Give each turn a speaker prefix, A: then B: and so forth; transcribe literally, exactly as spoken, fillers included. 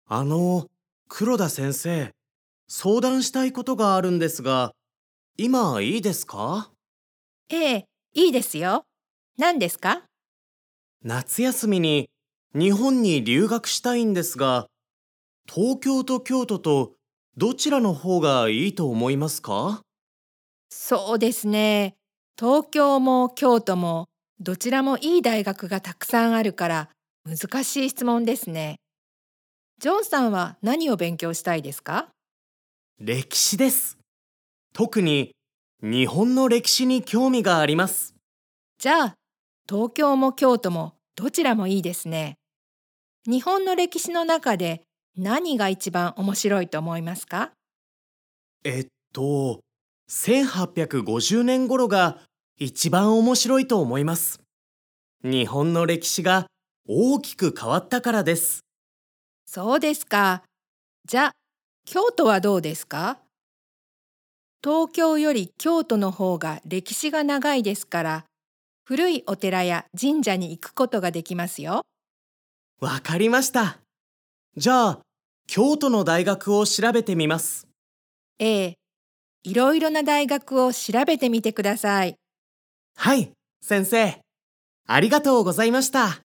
A: あの、黒田先生、相談したいことがあるんですが、今いいですか？
B: ええ、いいですよ。何ですか？
A: 夏休みに日本に留学したいんですが、東京と京都とどちらの方がいいと思いますか？
B: そうですね。東京も京都もどちらもいい大学がたくさんあるから難しい質問ですね。ジョンさんは何を勉強したいですか？
A: 歴史です。特に日本の歴史に興味があります。
B: じゃあ、東京も京都もどちらもいいですね。日本の歴史の中で何が一番面白いと思いますか？
A: えっと、せんはっぴゃくごじゅうねん頃が一番面白いと思います。日本の歴史が大きく変わったからです。
B: そうですか。じゃあ、京都はどうですか？東京より京都の方が歴史が長いですから、古いお寺や神社に行くことができますよ。
A: わかりました。じゃあ、京都の大学を調べてみます。
B: ええ、いろいろな大学を調べてみてください。
A: はい、先生。ありがとうございました。